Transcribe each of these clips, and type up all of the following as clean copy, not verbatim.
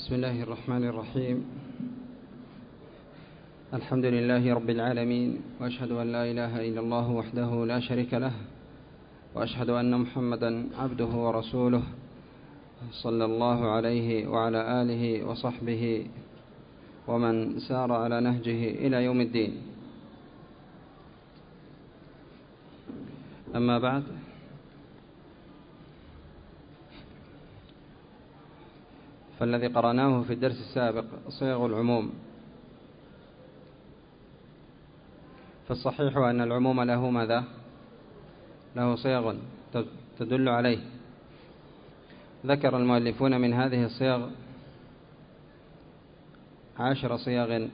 بسم الله الرحمن الرحيم. الحمد لله رب العالمين، وأشهد أن لا إله إلا الله وحده لا شريك له، وأشهد أن محمدا عبده ورسوله، صلى الله عليه وعلى آله وصحبه ومن سار على نهجه إلى يوم الدين. أما بعد، فالذي قرأناه في الدرس السابق صيغ العموم. فالصحيح أن العموم له ماذا؟ له صيغ تدل عليه. ذكر المؤلفون من هذه الصيغ 10 صيغ،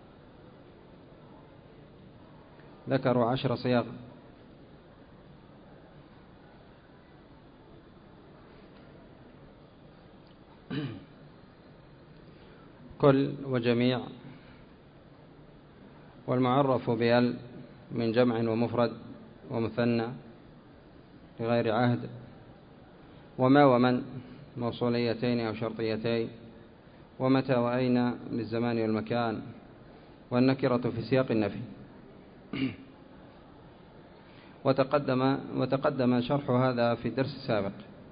ذكروا 10 صيغ. كل وجميع، والمعرف بال من جمع ومفرد ومثنى لغير عهد، وما ومن موصوليتين أو شرطيتين، ومتى وأين للزمان والمكان، والنكرة في سياق النفي. وتقدم شرح هذا في الدرس السابق.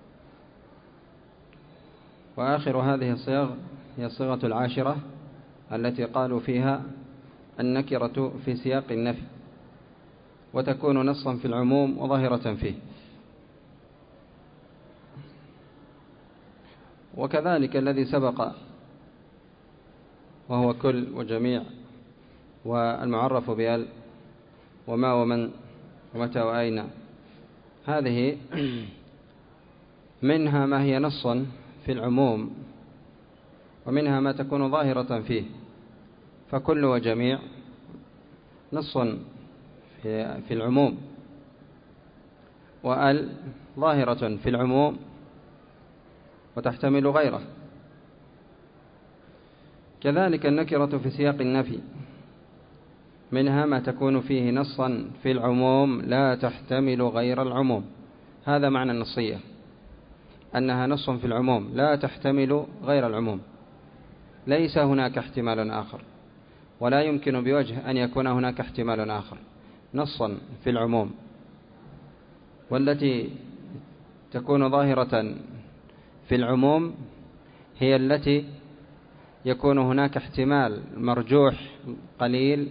وآخر هذه الصيغ هي الصيغة 10 التي قالوا فيها النكرة في سياق النفي، وتكون نصا في العموم وظاهرة فيه. وكذلك الذي سبق وهو كل وجميع والمعرف بال وما ومن ومتى وأين، هذه منها ما هي نصا في العموم، ومنها ما تكون ظاهرة فيه. فكل وجميع نص في العموم، وأل ظاهرة في العموم وتحتمل غيره. كذلك النكرة في سياق النفي، منها ما تكون فيه نصا في العموم لا تحتمل غير العموم. هذا معنى النصية، أنها نص في العموم لا تحتمل غير العموم، ليس هناك احتمال آخر، ولا يمكن بوجه أن يكون هناك احتمال آخر. نصا في العموم. والتي تكون ظاهرة في العموم هي التي يكون هناك احتمال مرجوح قليل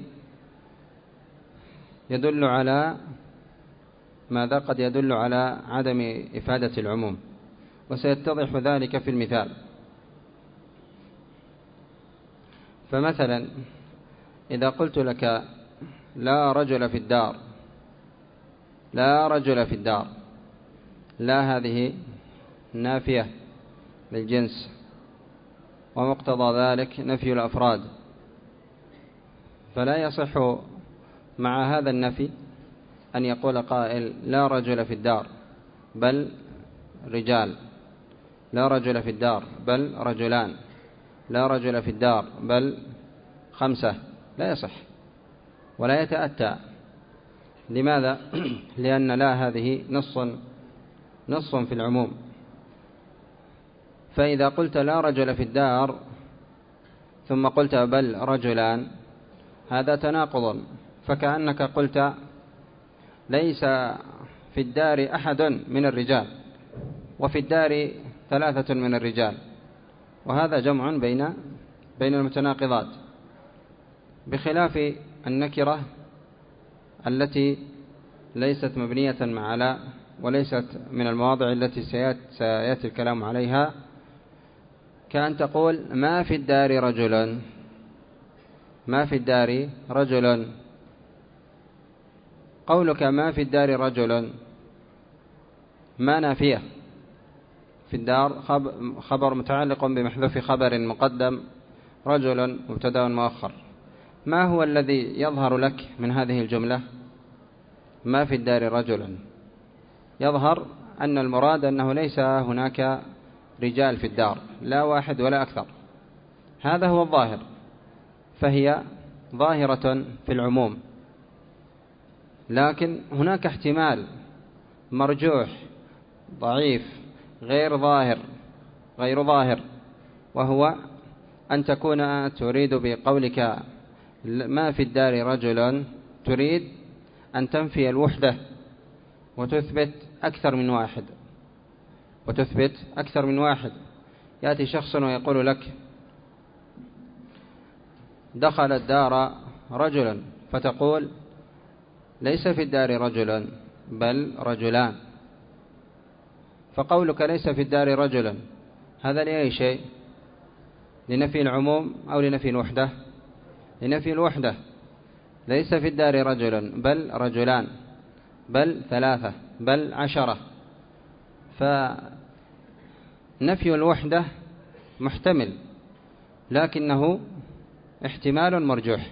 يدل على ماذا؟ قد يدل على عدم إفادة العموم، وسيتضح ذلك في المثال. فمثلا إذا قلت لك لا رجل في الدار، لا رجل في الدار، لا هذه نافية للجنس، ومقتضى ذلك نفي الأفراد، فلا يصح مع هذا النفي أن يقول قائل لا رجل في الدار بل رجال، لا رجل في الدار بل رجلان، لا رجل في الدار بل 5. لا يصح ولا يتأتى. لماذا؟ لأن لا هذه نص في العموم. فإذا قلت لا رجل في الدار ثم قلت بل رجلان، هذا تناقض، فكأنك قلت ليس في الدار أحد من الرجال وفي الدار 3 من الرجال، وهذا جمع بين المتناقضات، بخلاف النكرة التي ليست مبنية مع لا، وليست من المواضع التي سيأتي الكلام عليها، كأن تقول ما في الدار رجل، ما في الدار رجل. قولك ما في الدار رجل ما نافية. في الدار خبر متعلق بمحذوف خبر مقدم، رجل مبتدأ مؤخر. ما هو الذي يظهر لك من هذه الجملة؟ ما في الدار رجل، يظهر أن المراد أنه ليس هناك رجال في الدار، لا واحد ولا أكثر. هذا هو الظاهر، فهي ظاهرة في العموم. لكن هناك احتمال مرجوح ضعيف غير ظاهر، وهو أن تكون تريد بقولك ما في الدار رجل تريد أن تنفي الوحدة وتثبت أكثر من واحد. يأتي شخص ويقول لك دخل الدار رجل، فتقول ليس في الدار رجل بل رجلان. فقولك ليس في الدار رجل هذا لأي شيء؟ لنفي العموم أو لنفي الوحدة؟ لنفي الوحدة. ليس في الدار رجل بل رجلان بل 3 بل 10. فنفي الوحدة محتمل لكنه احتمال مرجوح،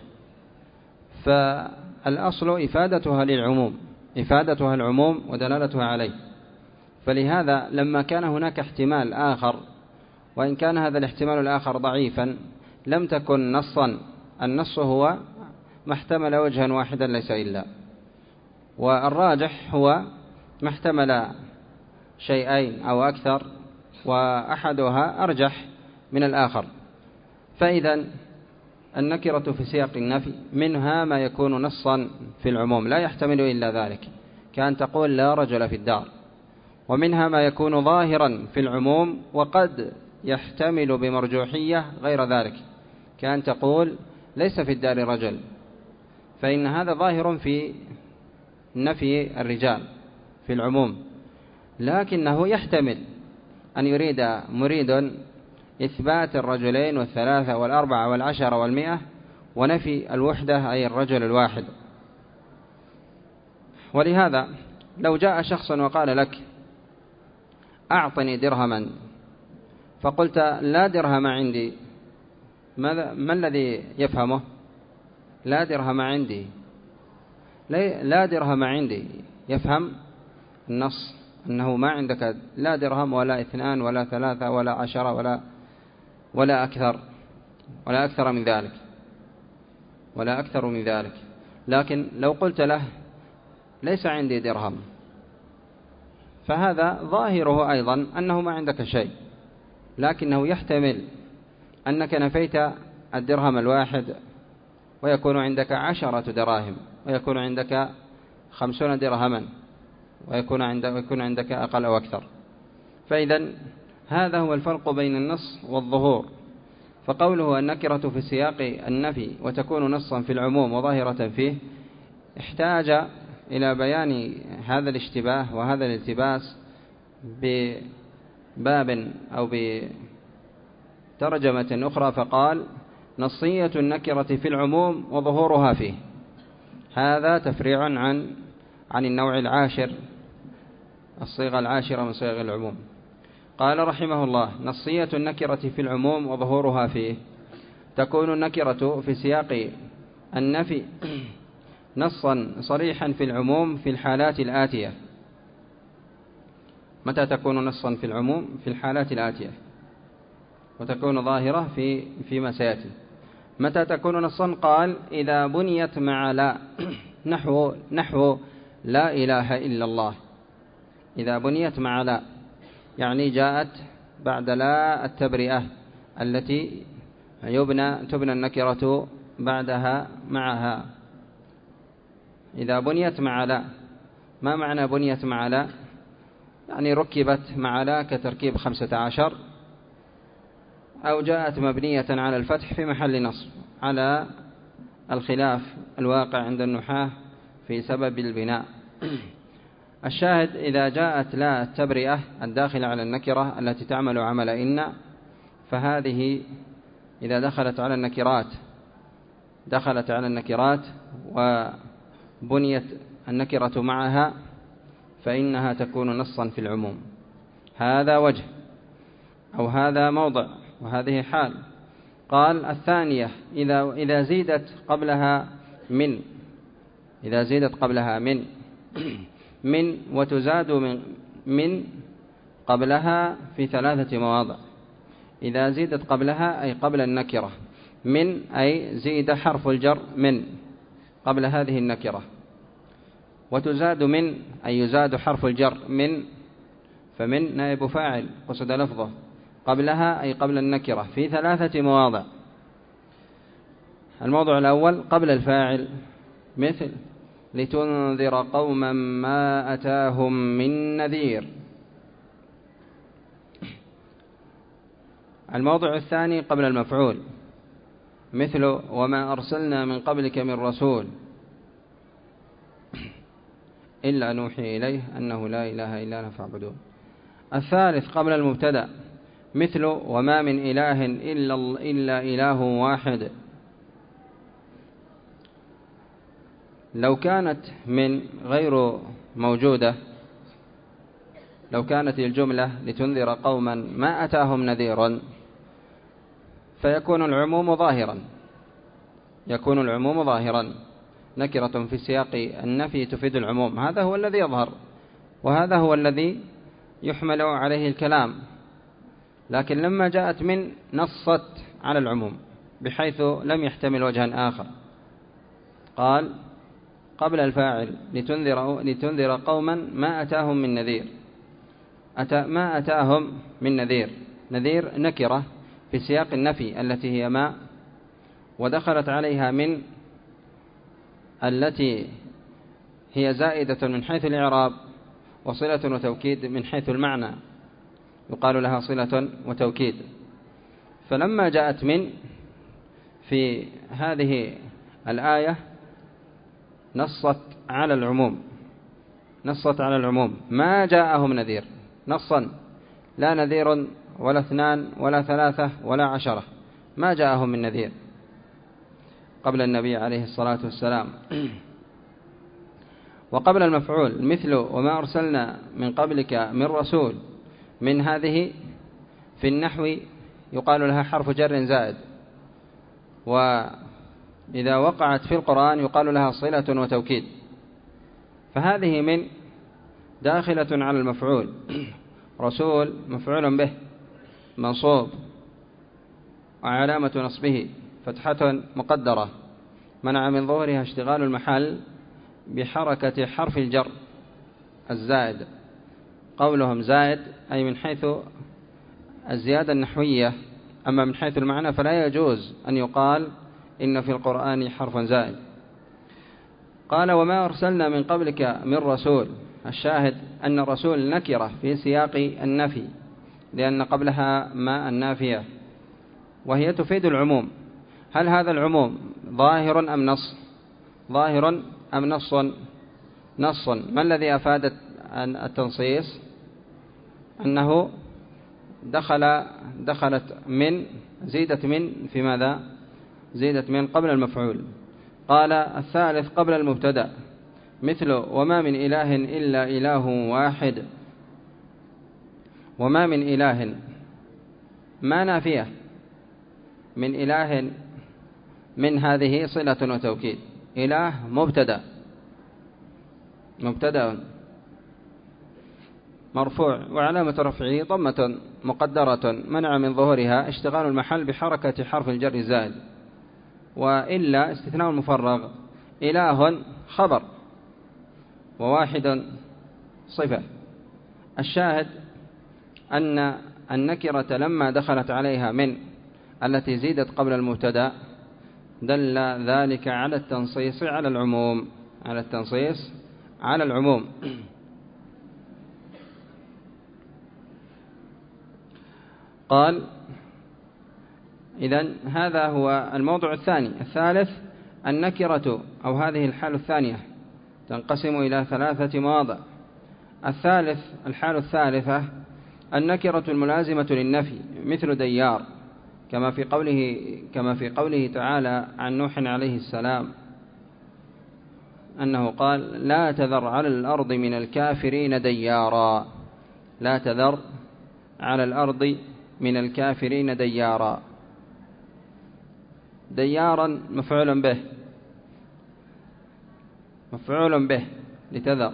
فالأصل إفادتها العموم ودلالتها عليه. فلهذا لما كان هناك احتمال آخر، وإن كان هذا الاحتمال الآخر ضعيفا، لم تكن نصا. النص هو ما احتمل وجها واحدا ليس إلا، والراجح هو ما احتمل شيئين أو أكثر وأحدها أرجح من الآخر. فإذا النكرة في سياق النفي منها ما يكون نصا في العموم لا يحتمل إلا ذلك، كأن تقول لا رجل في الدار. ومنها ما يكون ظاهرا في العموم وقد يحتمل بمرجوحية غير ذلك، كأن تقول ليس في الدار رجل، فإن هذا ظاهر في نفي الرجال في العموم، لكنه يحتمل أن يريد مريد إثبات الرجلين والثلاثة والأربعة والعشرة والمئة ونفي الوحدة أي الرجل الواحد. ولهذا لو جاء شخص وقال لك أعطني درهما، فقلت لا درهم عندي، ما الذي يفهمه؟ لا درهم عندي، لا درهم عندي، يفهم النص أنه ما عندك لا درهم ولا 2 ولا 3 ولا 10 ولا أكثر من ذلك. لكن لو قلت له ليس عندي درهم، فهذا ظاهره أيضا أنه ما عندك شيء، لكنه يحتمل أنك نفيت الدرهم الواحد ويكون عندك 10 دراهم، ويكون عندك 50 درهما، ويكون عندك أقل أو أكثر. فإذا هذا هو الفرق بين النص والظهور. فقوله النكرة في سياق النفي وتكون نصا في العموم وظاهرة فيه، احتاج إلى بيان هذا الاشتباه وهذا الالتباس بباب أو بترجمة أخرى، فقال نصية النكرة في العموم وظهورها فيه. هذا تفريع عن النوع العاشر، الصيغة العاشرة من صيغ العموم. قال رحمه الله نصية النكرة في العموم وظهورها فيه. تكون النكرة في سياق النفي نصا صريحا في العموم في الحالات الآتية. متى تكون نصا في العموم؟ في الحالات الآتية، وتكون ظاهرة فيما سيأتي. متى تكون نصا؟ قال إذا بنيت مع لا، نحو لا إله إلا الله. إذا بنيت مع لا يعني جاءت بعد لا التبرئة التي تبنى النكرة بعدها معها. إذا بنيت مع لا، ما معنى بنيت مع لا؟ يعني ركبت مع لا كتركيب 15، أو جاءت مبنية على الفتح في محل نصب، على الخلاف الواقع عند النحاة في سبب البناء. الشاهد إذا جاءت لا التبرئة الداخلة على النكرة التي تعمل عمل إن، فهذه إذا دخلت على النكرات وبنيت النكرة معها فإنها تكون نصا في العموم. هذا وجه أو هذا موضع، وهذه حال. قال الثانية إذا زيدت قبلها من وتزاد من قبلها في 3 مواضع. إذا زيدت قبلها أي قبل النكرة، من أي زيد حرف الجر من قبل هذه النكرة، وتزاد من أي يزاد حرف الجر من، فمن نائب فاعل قصد لفظه قبلها أي قبل النكرة في 3 مواضع. الموضع الأول قبل الفاعل، مثل لتنذر قوما ما أتاهم من نذير. الموضع الثاني قبل المفعول، مثل وما أرسلنا من قبلك من رسول إلا نوحي إليه أنه لا إله إلا أنا فاعبدون. الثالث قبل المبتدأ، مثل وما من إله إلا إله واحد. لو كانت من غير موجودة، لو كانت الجملة لتنذر قوما ما أتاهم نذير، فيكون العموم ظاهرا، يكون العموم ظاهرا. نكرة في سياق النفي تفيد العموم، هذا هو الذي يظهر وهذا هو الذي يحمل عليه الكلام. لكن لما جاءت من نصت على العموم بحيث لم يحتمل وجها آخر. قال قبل الفاعل لتنذر قوما ما أتاهم من نذير. ما أتاهم من نذير، نذير نكرة في سياق النفي التي هي ما، ودخلت عليها من التي هي زائدة من حيث الإعراب وصلة وتوكيد من حيث المعنى، يقال لها صلة وتوكيد. فلما جاءت من في هذه الآية نصت على العموم، نصت على العموم. ما جاءهم نذير نصا، لا نذير ولا 2 ولا 3 ولا 10، ما جاءهم من نذير قبل النبي عليه الصلاة والسلام. وقبل المفعول، مثل وما أرسلنا من قبلك من رسول، من هذه في النحو يقال لها حرف جر زائد، وإذا وقعت في القرآن يقال لها صلة وتوكيد. فهذه من داخلة على المفعول. رسول مفعول به منصوب وعلامة نصبه فتحة مقدرة منع من ظهورها اشتغال المحل بحركة حرف الجر الزائد. قولهم زائد أي من حيث الزيادة النحوية، أما من حيث المعنى فلا يجوز أن يقال إن في القرآن حرف زائد. قال وما أرسلنا من قبلك من رسول. الشاهد أن الرسول نكرة في سياق النفي لأن قبلها ما النافية، وهي تفيد العموم. هل هذا العموم ظاهر أم نص؟ ظاهر أم نص؟ نص. ما الذي أفاد التنصيص؟ أنه دخلت من، زيدت من في ماذا؟ زيدت من قبل المفعول. قال الثالث قبل المبتدأ، مثل وما من إله إلا إله واحد. وما من إله ما نافية، من إله من هذه صلة وتوكيد. إله مبتدأ مرفوع وعلامة رفعه ضمة مقدرة منع من ظهورها اشتغال المحل بحركة حرف الجر الزائد. وإلا استثناء المفرغ. إله خبر وواحد صفة. الشاهد أن النكرة لما دخلت عليها من التي زيدت قبل المبتدأ دل ذلك على التنصيص على العموم، على التنصيص على العموم. قال إذن هذا هو الموضوع الثاني. الثالث النكرة أو هذه الحالة الثانية تنقسم إلى 3 مواضع. الثالث الحالة الثالثة النكرة الملازمة للنفي، مثل ديار، كما في قوله تعالى عن نوح عليه السلام أنه قال لا تذر على الأرض من الكافرين ديارا. لا تذر على الأرض من الكافرين ديارا. ديارا مفعول به لتذر،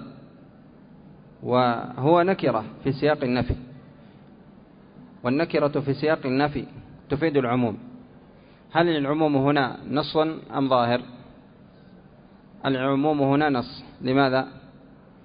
وهو نكرة في سياق النفي، والنكرة في سياق النفي تفيد العموم. هل العموم هنا نص أم ظاهر؟ العموم هنا نص. لماذا؟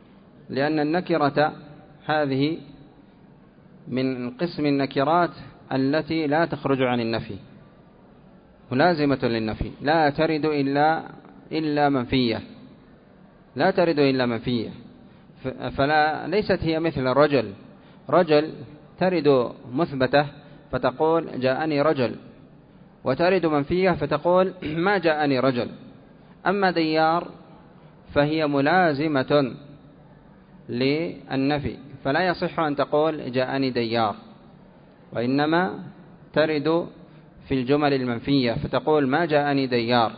لأن النكرة هذه من قسم النكرات التي لا تخرج عن النفي، ملازمة للنفي، لا ترد إلا منفية، لا ترد إلا منفية. فلا ليست هي مثل الرجل، رجل ترد مثبتة فتقول جاءني رجل، وترد منفية فتقول ما جاءني رجل. أما ديار فهي ملازمة للنفي، فلا يصح أن تقول جاءني ديار، وإنما ترد في الجمل المنفية فتقول ما جاءني ديار.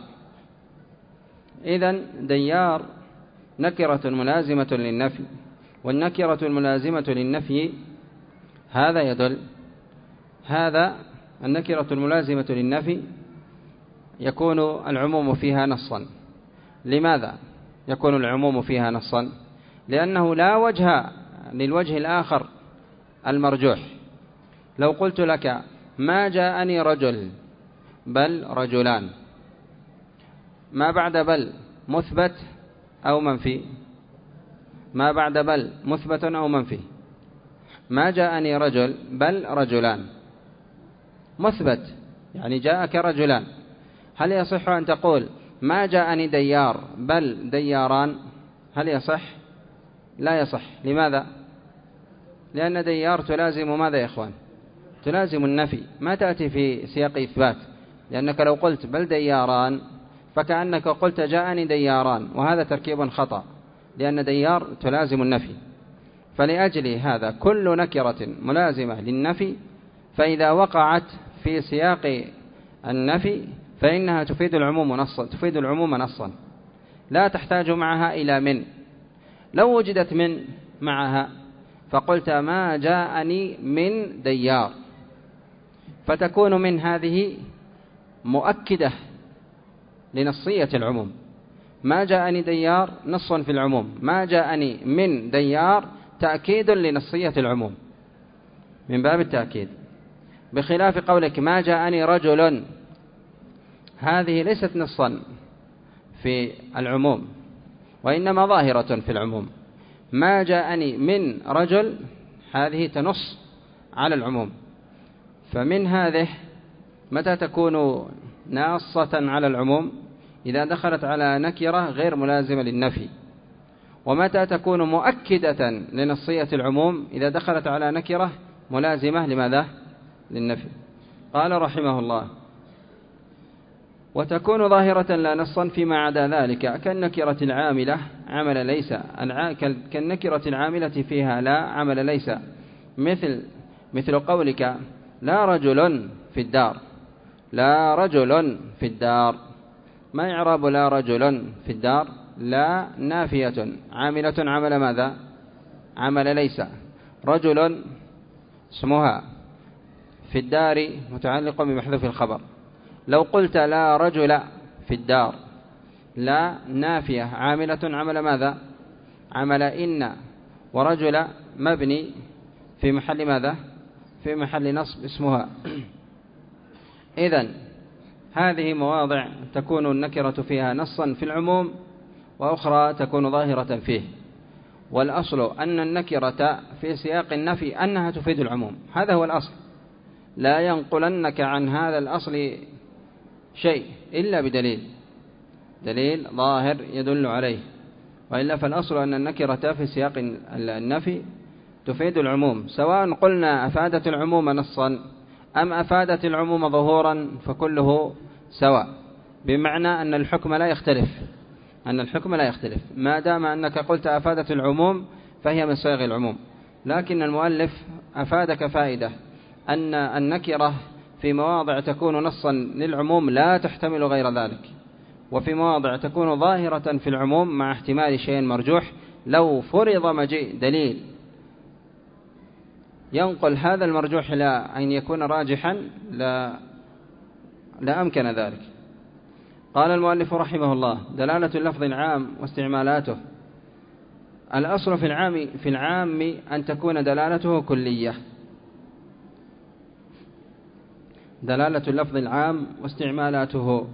إذن ديار نكرة ملازمة للنفي، والنكرة الملازمة للنفي هذا يدل، هذا النكرة الملازمة للنفي يكون العموم فيها نصا. لماذا يكون العموم فيها نصا؟ لأنه لا وجه للوجه الآخر المرجوح. لو قلت لك ما جاءني رجل بل رجلان، ما بعد بل مثبت أو منفي؟ ما بعد بل مثبت أو منفي؟ ما جاءني رجل بل رجلان مثبت، يعني جاءك رجلان. هل يصح أن تقول ما جاءني ديار بل دياران؟ هل يصح؟ لا يصح. لماذا؟ لأن ديار تلازم ماذا يا إخوان؟ تلازم النفي، ما تأتي في سياق إثبات، لأنك لو قلت بل دياران فكأنك قلت جاءني دياران، وهذا تركيب خطأ، لأن ديار تلازم النفي. فلأجل هذا كل نكرة ملازمة للنفي فإذا وقعت في سياق النفي فإنها تفيد العموم نصا، لا تحتاج معها إلى من. لو وجدت من معها فقلت ما جاءني من ديار، فتكون من هذه مؤكدة لنصية العموم. ما جاءني ديار نص في العموم، ما جاءني من ديار تأكيد لنصية العموم من باب التأكيد، بخلاف قولك ما جاءني رجل، هذه ليست نصا في العموم وإنما ظاهرة في العموم. ما جاءني من رجل هذه تنص على العموم. فمن هذه متى تكون ناصة على العموم؟ إذا دخلت على نكرة غير ملازمة للنفي. ومتى تكون مؤكدة لنصية العموم؟ إذا دخلت على نكرة ملازمة لماذا؟ للنفي. قال رحمه الله وتكون ظاهرة لا نصا فيما عدا ذلك كالنكرة العاملة عمل ليس، كالنكرة العاملة فيها لا عمل ليس، مثل قولك لا رجل في الدار، لا رجل في الدار. ما إعراب لا رجل في الدار؟ لا نافية عاملة عمل ماذا؟ عمل ليس. رجل اسمها، في الدار متعلق بمحذوف الخبر. لو قلت لا رجل في الدار، لا نافية عاملة عمل ماذا؟ عمل إن، ورجل مبني في محل ماذا؟ في محل نصب اسمها. إذن هذه مواضع تكون النكرة فيها نصا في العموم، وأخرى تكون ظاهرة فيه. والأصل أن النكرة في سياق النفي أنها تفيد العموم، هذا هو الأصل. لا ينقلنك عن هذا الأصل شيء إلا بدليل، دليل ظاهر يدل عليه، وإلا فالأصل أن النكرة في سياق النفي تفيد العموم، سواء قلنا أفادت العموم نصا أم أفادت العموم ظهورا فكله سواء، بمعنى أن الحكم لا يختلف، ما دام أنك قلت أفادت العموم فهي من صيغ العموم. لكن المؤلف أفادك فائدة أن النكرة في مواضع تكون نصا للعموم لا تحتمل غير ذلك، وفي مواضع تكون ظاهرة في العموم مع احتمال شيء مرجوح. لو فرض مجيء دليل ينقل هذا المرجوح إلى أن يكون راجحا لا أمكن ذلك. قال المؤلف رحمه الله دلالة اللفظ العام واستعمالاته. الأصل في العام أن تكون دلالته كلية، دلالة اللفظ العام واستعمالاته،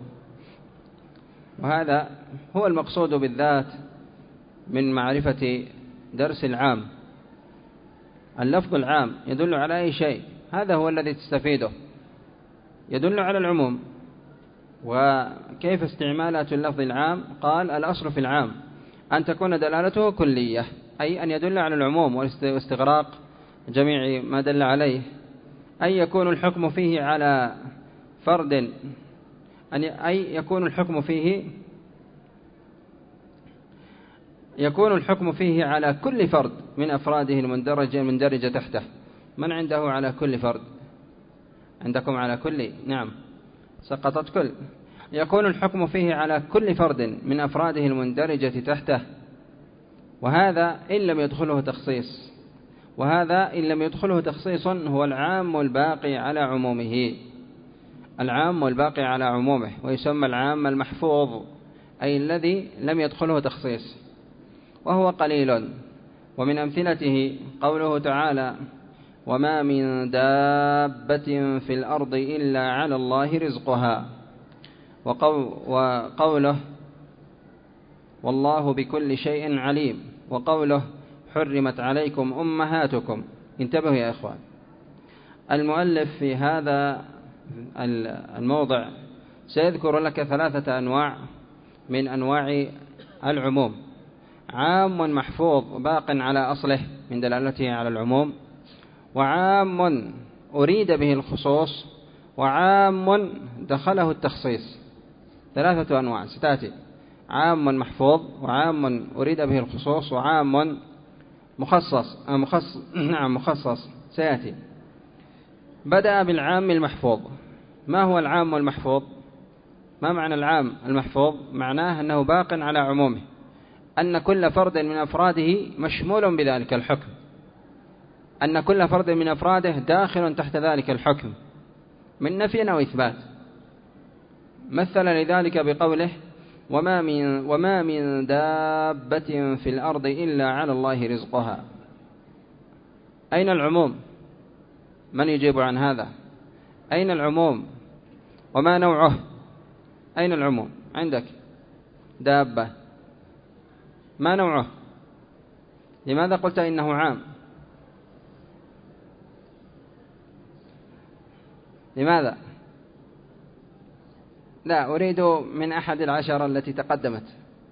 وهذا هو المقصود بالذات من معرفة درس العام. اللفظ العام يدل على أي شيء؟ هذا هو الذي تستفيده، يدل على العموم. وكيف استعمالات اللفظ العام؟ قال الأصل في العام أن تكون دلالته كلية، أي أن يدل على العموم واستغراق جميع ما دل عليه، أي يكون الحكم فيه على فرد، أي يكون الحكم فيه على كل فرد من أفراده المندرجة تحته. من عنده على كل فرد؟ عندكم على كل؟ نعم، سقطت كل. يكون الحكم فيه على كل فرد من أفراده المندرجة تحته، وهذا إن لم يدخله تخصيص، وهذا إن لم يدخله تخصيص هو العام الباقي على عمومه، العام الباقي على عمومه، ويسمى العام المحفوظ، أي الذي لم يدخله تخصيص، وهو قليل. ومن أمثلته قوله تعالى: وما من دابة في الأرض إلا على الله رزقها، وقوله: والله بكل شيء عليم، وقوله: حرمت عليكم أمهاتكم. انتبهوا يا إخوان، المؤلف في هذا الموضع سيذكر لك 3 أنواع من أنواع العموم: عام محفوظ باق على أصله من دلالته على العموم، وعام أريد به الخصوص، وعام دخله التخصيص. 3 أنواع ستأتي: عام محفوظ، وعام أريد به الخصوص، وعام مخصص سيأتي. بدأ بالعام المحفوظ. ما هو العام المحفوظ؟ ما معنى العام المحفوظ؟ معناه أنه باق على عمومه، أن كل فرد من أفراده مشمول بذلك الحكم، أن كل فرد من أفراده داخل تحت ذلك الحكم من نفي أو إثبات. مثل لذلك بقوله: وما من دابة في الأرض إلا على الله رزقها. أين العموم؟ من يجيب عن هذا؟ أين العموم؟ وما نوعه؟ أين العموم عندك؟ دابة، ما نوعه؟ لماذا قلت إنه عام؟ لماذا؟ لا، أريد من أحد 10 التي تقدمت.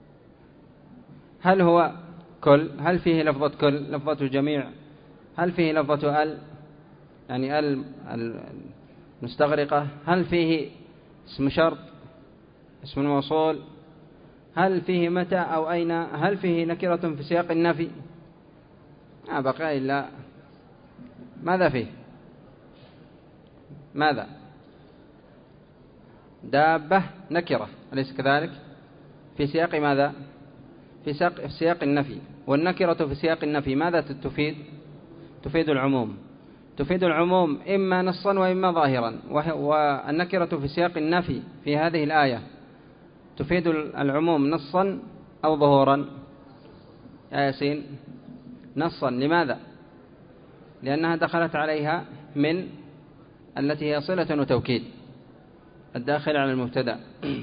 هل هو كل؟ هل فيه لفظة كل؟ لفظة جميع؟ هل فيه لفظة يعني المستغرقة؟ هل فيه اسم شرط، اسم موصول؟ هل فيه متى أو أين؟ هل فيه نكرة في سياق النفي؟ ما بقى إلا ماذا فيه؟ ماذا؟ دابة نكرة، أليس كذلك؟ في سياق ماذا؟ في سياق النفي. والنكرة في سياق النفي ماذا تفيد؟ تفيد العموم، تفيد العموم إما نصا وإما ظاهرا. والنكرة في سياق النفي في هذه الآية تفيد العموم نصا أو ظهورا؟ يا ياسين، نصا. لماذا؟ لأنها دخلت عليها من التي هي صلة وتوكيد الداخل على المبتدأ.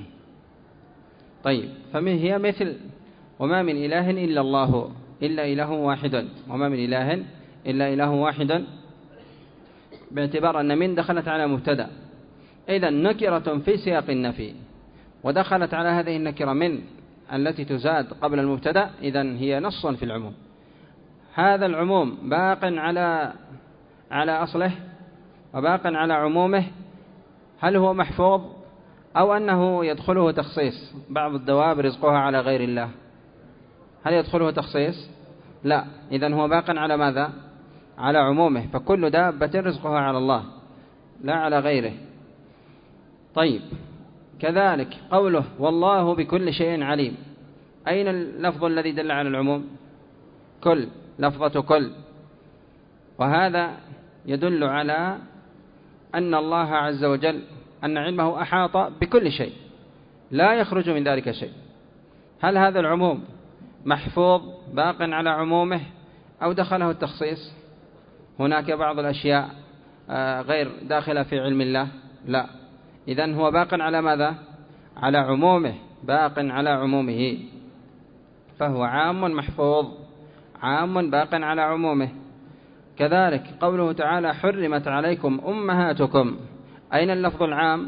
طيب، هي مثل: وما من إله إلا الله إلا إله واحد، وما من إله إلا إله واحد، باعتبار أن من دخلت على مبتدأ. إذن نكرة في سياق النفي ودخلت على هذه النكرة من التي تزاد قبل المبتدأ، إذن هي نص في العموم. هذا العموم باق على أصله وباق على عمومه. هل هو محفوظ أو أنه يدخله تخصيص؟ بعض الدواب رزقها على غير الله، هل يدخله تخصيص؟ لا. إذن هو باق على ماذا؟ على عمومه، فكل دابة رزقها على الله لا على غيره. طيب، كذلك قوله: والله بكل شيء عليم. أين اللفظ الذي دل على العموم؟ كل، لفظة كل. وهذا يدل على أن الله عز وجل أن علمه أحاط بكل شيء لا يخرج من ذلك شيء. هل هذا العموم محفوظ باق على عمومه أو دخله التخصيص؟ هناك بعض الأشياء غير داخلة في علم الله؟ لا. إذن هو باق على ماذا؟ على عمومه، باق على عمومه، فهو عام محفوظ، عام باق على عمومه. كذلك قوله تعالى حرمت عليكم أمهاتكم، أين اللفظ العام؟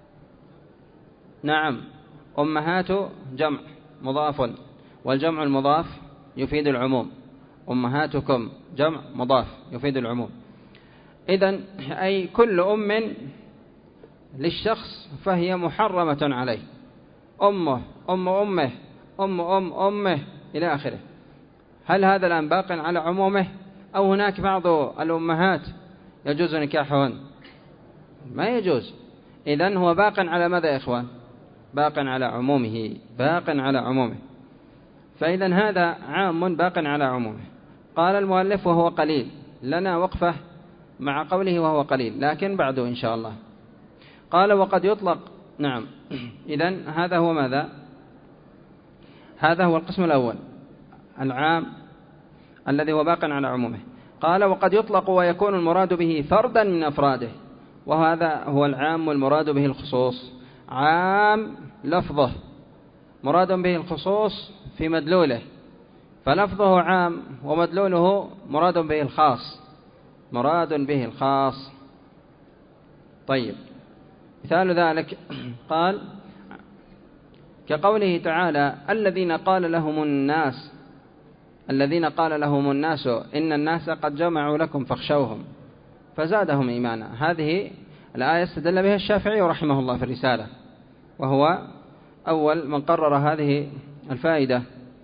نعم، أمهات جمع مضاف، والجمع المضاف يفيد العموم. أمهاتكم جمع مضاف يفيد العموم. إذن أي كل أم للشخص فهي محرمة عليه، أمه، أم أمه، أمه إلى آخره. هل هذا الآن باق على عمومه أو هناك بعض الأمهات يجوز نكاحهن؟ ما يجوز. إذن هو باق على ماذا يا إخوان؟ باق على عمومه، باق على عمومه. فإذن هذا عام باق على عمومه. قال المؤلف وهو قليل، لنا وقفة مع قوله وهو قليل لكن بعده إن شاء الله. قال وقد يطلق. نعم، إذن هذا هو ماذا؟ هذا هو القسم الأول، العام الذي هو باق على عمومه. قال وقد يطلق ويكون المراد به فردا من أفراده، وهذا هو العام والمراد به الخصوص. عام لفظه مراد به الخصوص في مدلوله، فلفظه عام ومدلوله مراد به الخاص، مراد به الخاص. طيب، مثال ذلك قال كقوله تعالى الذين قال لهم الناس إن الناس قد جمعوا لكم فاخشوهم فزادهم إيمانا. هذه الآية استدل بها الشافعي رحمه الله في الرسالة، وهو أول من قرر هذه الفائدة.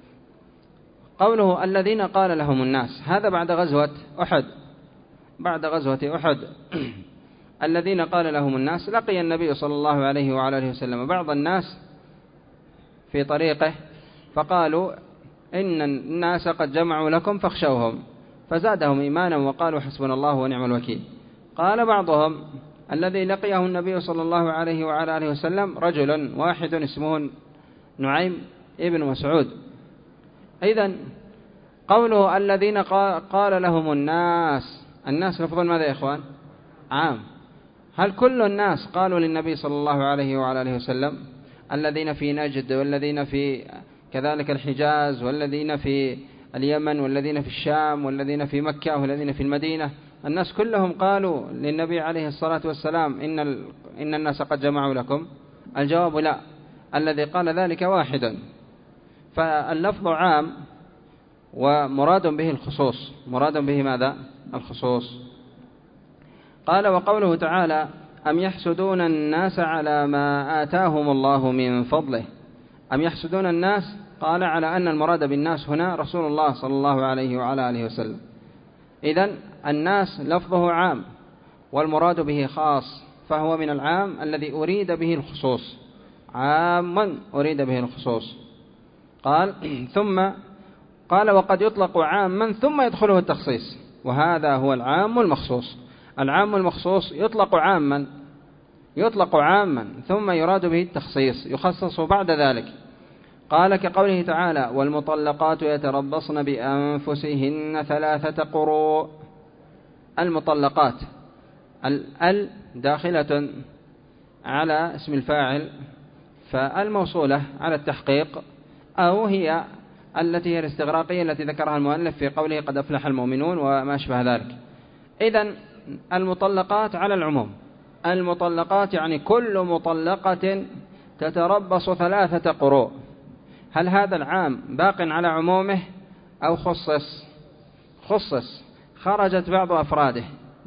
قوله الذين قال لهم الناس، هذا بعد غزوة أحد. بعد غزوة أحد الذين قال لهم الناس، لقي النبي صلى الله عليه وعلى آله وسلم بعض الناس في طريقه فقالوا إن الناس قد جمعوا لكم فاخشوهم فزادهم إيمانا وقالوا حسبنا الله ونعم الوكيل. قال بعضهم الذي لقيه النبي صلى الله عليه وعلى آله وسلم رجل واحد اسمه نعيم ابن مسعود. إذن قوله الذين قال لهم الناس لفظ ماذا يا إخوان؟ عام. هل كل الناس قالوا للنبي صلى الله عليه وعلى آله وسلم؟ الذين في نجد والذين في كذلك الحجاز والذين في اليمن والذين في الشام والذين في مكة والذين في المدينة، الناس كلهم قالوا للنبي عليه الصلاة والسلام إن الناس قد جمعوا لكم؟ الجواب لا، الذي قال ذلك واحد. فاللفظ عام ومراد به الخصوص، مراد به ماذا؟ الخصوص. قال وقوله تعالى أم يحسدون الناس على ما آتاهم الله من فضله. أم يحسدون الناس، قال على أن المراد بالناس هنا رسول الله صلى الله عليه وعلى آله وسلم. إذن الناس لفظه عام والمراد به خاص، فهو من العام الذي أريد به الخصوص، عاما أريد به الخصوص. قال وقد يطلق عاما ثم يدخله التخصيص، وهذا هو العام المخصوص. العام المخصوص يطلق عاما ثم يراد به التخصيص، يخصص بعد ذلك. قال كقوله تعالى والمطلقات يتربصن بأنفسهن 3 قروء. المطلقات داخلة على اسم الفاعل، فالموصولة على التحقيق، أو هي التي هي الاستغراقية التي ذكرها المؤلف في قوله قد أفلح المؤمنون وما أشبه ذلك. إذن المطلقات على العموم، المطلقات يعني كل مطلقة تتربص 3 قروء. هل هذا العام باق على عمومه أو خصص؟ خرجت بعض أفراده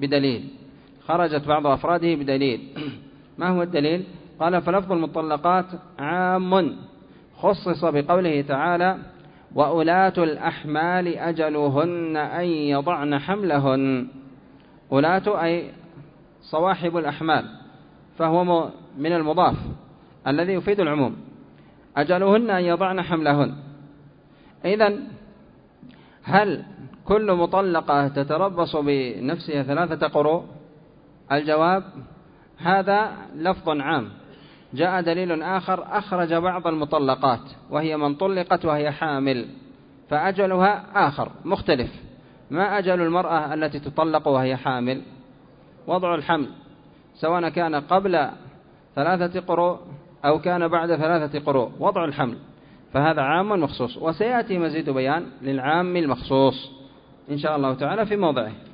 بدليل. ما هو الدليل؟ قال فلفظ المطلقات عام خصص بقوله تعالى وأولاة الأحمال أجلهن أن يضعن حملهن. أولاة أي صواحب الأحمال، فهو من المضاف الذي يفيد العموم. أجلهن أن يضعن حملهن. إذن هل كل مطلقة تتربص بنفسها 3 قروء؟ الجواب هذا لفظ عام. جاء دليل آخر أخرج بعض المطلقات وهي من طلقت وهي حامل، فأجلها آخر مختلف. ما أجل المرأة التي تطلق وهي حامل؟ وضع الحمل، سواء كان قبل 3 قروء أو كان بعد 3 قروء، وضع الحمل. فهذا عام مخصوص، وسيأتي مزيد بيان للعام المخصوص إن شاء الله تعالى في موضعه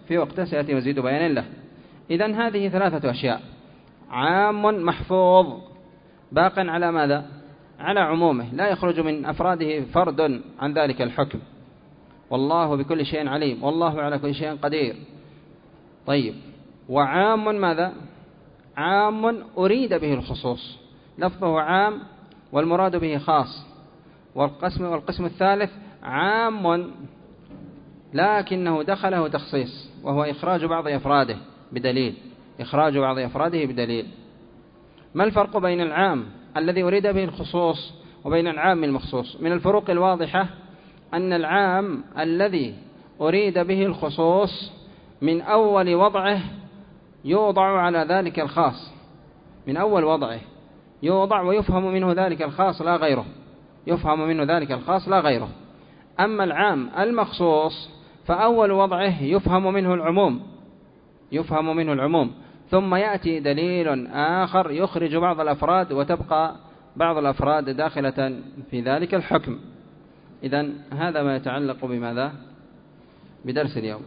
في وقته سيأتي مزيد بيان له. إذن هذه ثلاثة أشياء: عام محفوظ باق على ماذا؟ على عمومه، لا يخرج من أفراده فرد عن ذلك الحكم. والله بكل شيء عليم، والله على كل شيء قدير. طيب، وعام ماذا؟ عام أريد به الخصوص، لفظه عام والمراد به خاص. والقسم الثالث عام لكنه دخله تخصيص، وهو إخراج بعض أفراده بدليل. إخراج بعض أفراده بدليل. ما الفرق بين العام الذي أريد به الخصوص وبين العام المخصوص؟ من الفروق الواضحة أن العام الذي أريد به الخصوص من أول وضعه يوضع على ذلك الخاص، من أول وضعه يوضع ويفهم منه ذلك الخاص لا غيره، يفهم منه ذلك الخاص لا غيره. أما العام المخصوص فأول وضعه يفهم منه العموم، يفهم منه العموم، ثم يأتي دليل آخر يخرج بعض الأفراد وتبقى بعض الأفراد داخلة في ذلك الحكم. إذن هذا ما يتعلق بماذا؟ بدرس اليوم.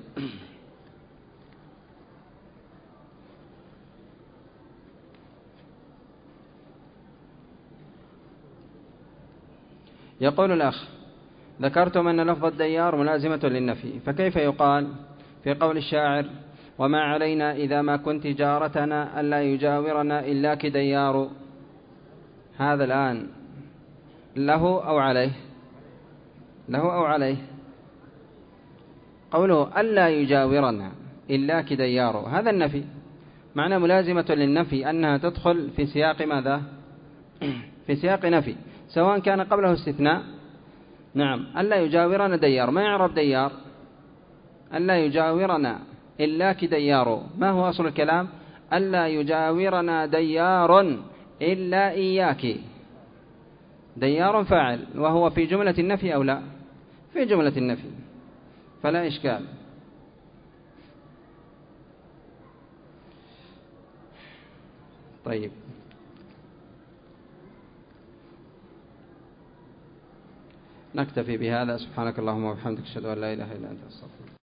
يقول الأخ: ذكرتم أن لفظ الديار ملازمة للنفي، فكيف يقال في قول الشاعر: وما علينا إذا ما كنت جارتنا ألا يجاورنا إلاك ديار؟ هذا الآن له أو عليه؟ له أو عليه؟ قوله ألا يجاورنا إلاك ديار هذا النفي، معنى ملازمة للنفي أنها تدخل في سياق ماذا؟ في سياق نفي، سواء كان قبله استثناء. نعم، ألا يجاورنا ديار، ما يعرف ديار؟ ألا يجاورنا إلاك ديار، ما هو أصل الكلام؟ ألا يجاورنا ديار إلا إياك. ديار فاعل، وهو في جملة النفي أو لا؟ في جملة النفي، فلا إشكال. طيب، نكتفي بهذا. سبحانك اللهم وبحمدك، أشهد أن لا إله إلا أنت، أستغفرك.